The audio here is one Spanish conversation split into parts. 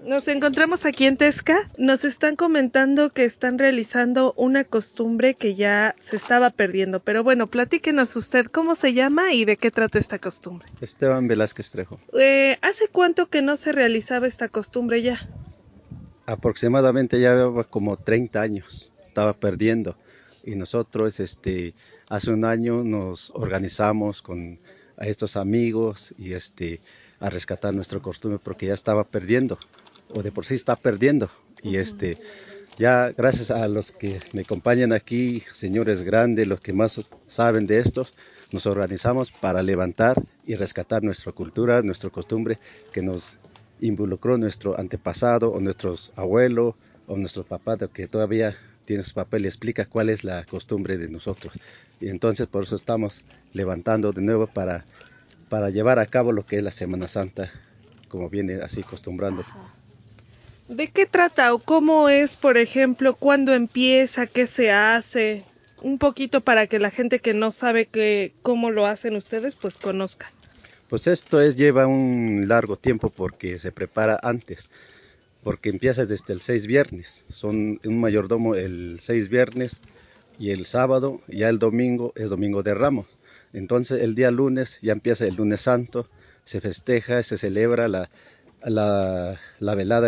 Nos encontramos aquí en Tesca. Nos están comentando que están realizando una costumbre que ya se estaba perdiendo. Pero bueno, platíquenos usted cómo se llama y de qué trata esta costumbre. Esteban Velázquez Trejo. ¿Hace cuánto que no se realizaba esta costumbre ya? Aproximadamente ya lleva como 30 años, estaba perdiendo. Y nosotros hace un año nos organizamos con a estos amigos y a rescatar nuestra costumbre porque ya estaba perdiendo, o de por sí está perdiendo. Y ya gracias a los que me acompañan aquí, señores grandes, los que más saben de esto, nos organizamos para levantar y rescatar nuestra cultura, nuestra costumbre que nos involucró nuestro antepasado o nuestros abuelos o nuestros papás, que todavía tiene su papel y explica cuál es la costumbre de nosotros. Y entonces por eso estamos levantando de nuevo para llevar a cabo lo que es la Semana Santa, como viene así acostumbrando. ¿De qué trata o cómo es, por ejemplo, cuándo empieza, qué se hace? Un poquito para que la gente que no sabe cómo lo hacen ustedes, pues conozca. Pues lleva un largo tiempo porque se prepara antes, porque empieza desde el 6 viernes, son un mayordomo el 6 viernes y el sábado, y ya el domingo es domingo de Ramos. Entonces el día lunes ya empieza el lunes santo, se festeja, se celebra la velada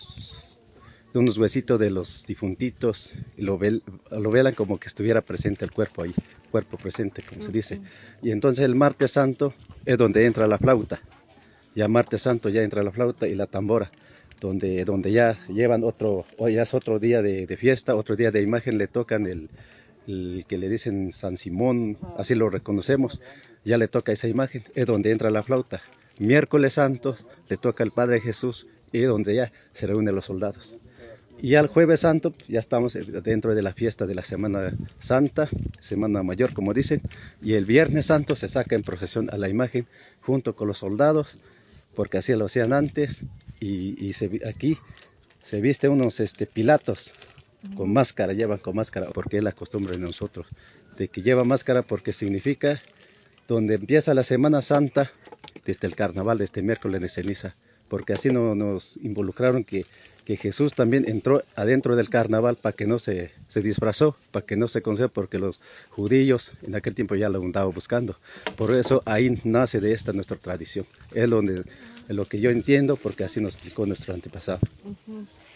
de unos huesitos de los difuntitos, y lo velan como que estuviera presente el cuerpo ahí, cuerpo presente, como se dice. Y entonces el martes santo es donde entra la flauta, ya martes santo ya entra la flauta y la tambora, donde ya llevan hoy ya es otro día de fiesta, otro día de imagen, le tocan el que le dicen San Simón, así lo reconocemos, ya le toca esa imagen, es donde entra la flauta. Miércoles santos le toca al Padre Jesús y es donde ya se reúnen los soldados. Y al jueves santo ya estamos dentro de la fiesta de la Semana Santa, Semana Mayor como dicen, y el viernes santo se saca en procesión a la imagen junto con los soldados, porque así lo hacían antes, aquí se viste unos pilatos con máscara, llevan con máscara, porque es la costumbre de nosotros, de que lleva máscara porque significa donde empieza la Semana Santa, desde el carnaval, desde miércoles de ceniza, porque así nos involucraron que Jesús también entró adentro del carnaval para que no se disfrazó, para que no se conociera, porque los judíos en aquel tiempo ya lo andaban buscando. Por eso ahí nace de esta nuestra tradición. Es lo que yo entiendo, porque así nos explicó nuestro antepasado.